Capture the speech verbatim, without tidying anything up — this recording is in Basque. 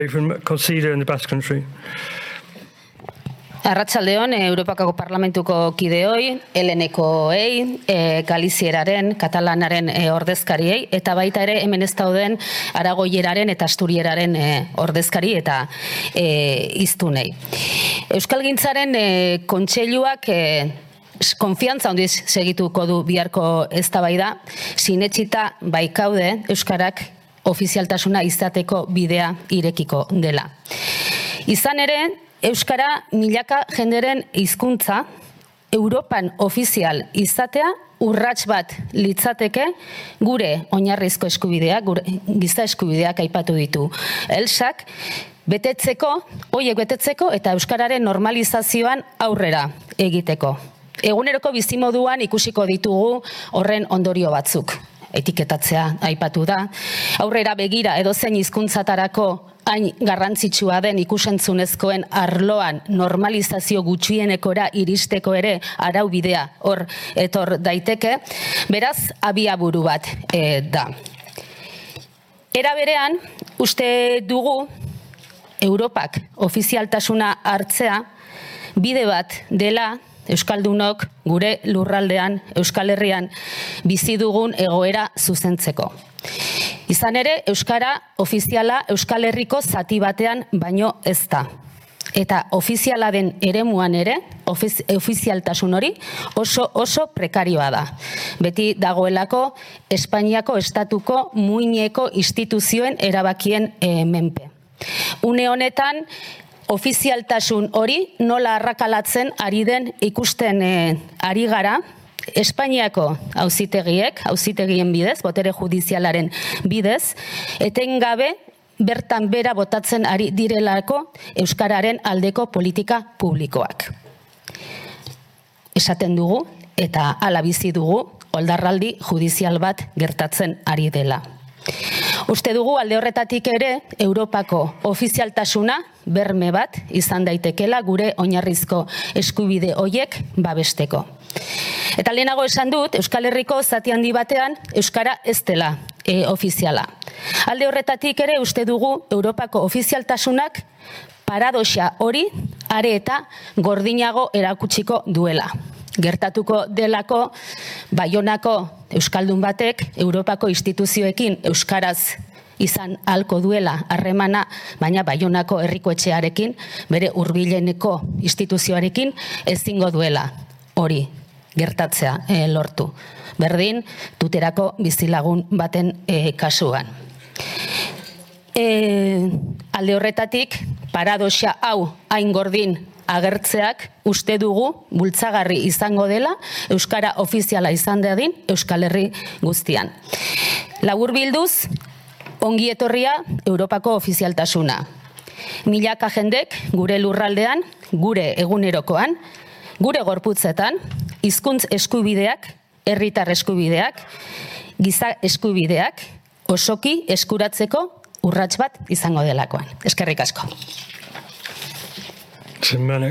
Consider in the Basque Country. Arratsaldeon, Europako Parlamentuko kideoi, Helenekoei, e, Galizieraren, Katalanaren e, ordezkariei, eta baita ere hemen ez dauden Aragoieraren eta Asturieraren e, ordezkari eta e, iztunei. Euskalgintzaren e, kontseiluak e, konfiantza handiz segituko du biharko eztabaida, sinetsita baikaude Euskarak ofizialtasuna izateko bidea irekiko dela. Izan ere, Euskara milaka jenderen hizkuntza Europan ofizial izatea urrats bat litzateke gure oinarrizko eskubideak, gure giza eskubideak aipatu ditu. Elsak betetzeko, hoiek betetzeko eta euskararen normalizazioan aurrera egiteko. Eguneroko bizimoduan ikusiko ditugu horren ondorio batzuk. Etiketatzea aipatu da. Aurrera begira edozein hizkuntzatarako hain garrantzitsua den ikusentzunezkoen arloan normalizazio gutxienekora iristeko ere araubidea hor etor daiteke, beraz abiaburu bat e, da. Era berean, uste dugu Europak ofizialtasuna hartzea bide bat dela Euskaldunok gure lurraldean, Euskal Herrian bizi dugun egoera zuzentzeko. Izan ere, Euskara ofiziala Euskal Herriko zati batean baino ez da. Eta ofiziala den eremuan ere, ofiz, ofizialtasun hori oso oso prekarioa da. Beti dagoelako Espainiako estatuko muineko instituzioen erabakien e, menpe. Une honetan, ofizialtasun hori nola arrakalatzen ari den ikusten e, ari gara, Espainiako auzitegiek, auzitegien bidez, botere judizialaren bidez, etengabe bertan bera botatzen ari direlako Euskararen aldeko politika publikoak. Esaten dugu eta hala bizi dugu oldarraldi judizial bat gertatzen ari dela. Uste dugu alde horretatik ere Europako ofizialtasuna berme bat izan daitekela gure oinarrizko eskubide hoiek babesteko. Eta lehenago esan dut, Euskal Herriko zati handi batean Euskara ez dela e, ofiziala. Alde horretatik ere uste dugu Europako ofizialtasunak paradoxa hori are eta gordinago erakutsiko duela. Gertatuko delako Baionako euskaldun batek Europako instituzioekin euskaraz izan ahalko duela harremana, baina Baionako herriko etxearekin, bere hurbileneko instituzioarekin ezingo duela hori gertatzea e, lortu. Berdin, Tuterako bizilagun baten e, kasuan. E, alde horretatik, paradoxa hau hain gordin agertzeak uste dugu bultzagarri izango dela Euskara ofiziala izan dadin Euskal Herri guztian. Laburbilduz, ongi etorria Europako ofizialtasuna. Milaka jendek gure lurraldean, gure egunerokoan, gure gorputzetan, hizkuntz eskubideak, herritar eskubideak, giza eskubideak, osoki eskuratzeko urrats bat izango delakoan. Eskerrik asko.